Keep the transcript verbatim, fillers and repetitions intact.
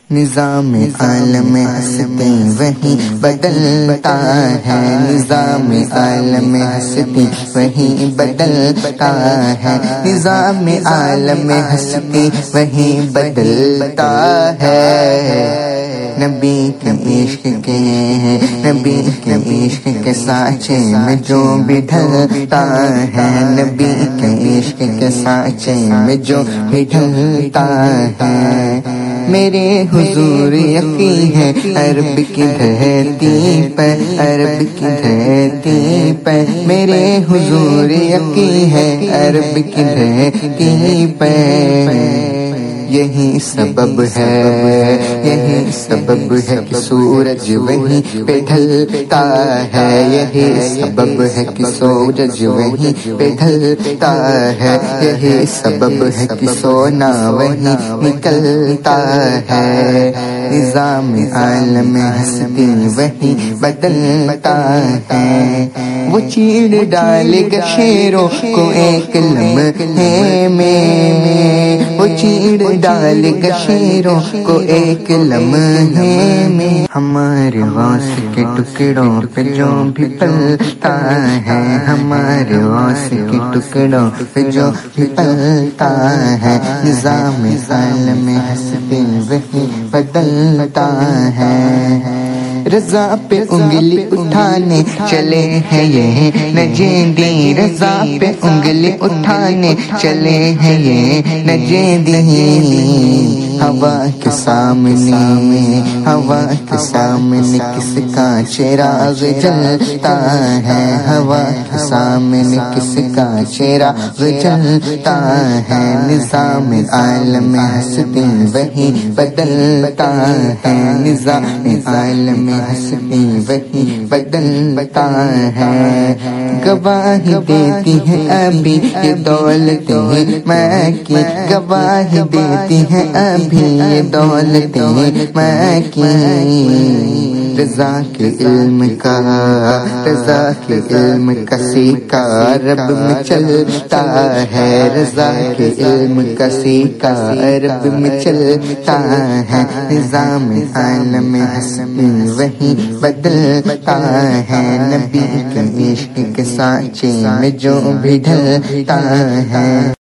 نظام عالم ہستی وہی بدلتا ہے، نظام عالم ہستی وہی بدلتا ہے، نظام عالم ہستی وہی بدلتا ہے۔ نبی کے عشق کے نبی کے عشق کے سانچے میں جو بھی ڈھلتا ہے، نبی کے عشق کے سانچے میں جو بھی ڈھلتا ہے، میرے حضور یقین ہے عرب کی دھرتی پر، عرب کی دھرتی پر میرے حضور یقین ہے عرب کی دھرتی پر۔ یہی سبب ہے یہی سبب ہے کہ سورج وہیں پہ ڈھلتا ہے، یہی سبب ہے کہ سورج وہیں پہ ڈھلتا ہے، یہی سبب ہے کہ سونا وہیں نکلتا ہے۔ نظام عالم ہستی وہی بدلتا ہے، وہ چیڑ ڈالے گا شیروں کو ایک لمحے میں، وہ چیڑ ڈالے گا شیروں کو ایک لمحے میں، ہمارے غوث کے ٹکڑوں پہ جو بھی پلتا ہے، ہمارے غوث کے ٹکڑوں پہ جو بھی پلتا ہے، نظام عالم ہستی وہی بدلتا ہے۔ رضا پہ انگلی اٹھانے چلے ہیں یہ نجیندی، رضا پہ انگلی اٹھانے چلے ہیں یہ نجیندی، ہوا کے سامنے ہوا کے سامنے کس کا چراغ جلتا ہے، ہوا کے سامنے کس کا چراغ جلتا ہے، نظام عالم ہستی وہی بدلتا ہے، نظام عالم ہستی وہی بدلتا ہے۔ گواہی دیتی ہے ابھی یہ دولتیں میں کی، گواہی دیتی ہے ابھی یہ دولتیں میں کی، رضا کے علم کا رضا کے علم کا سیکا رب میں چلتا ہے، رضا کے علم کا سیکا رب میں چلتا ہے، نظام عالم ہستی وہی بدلتا ہے، نبی کے عشق کے سانچے میں جو بھی ڈھلتا ہے۔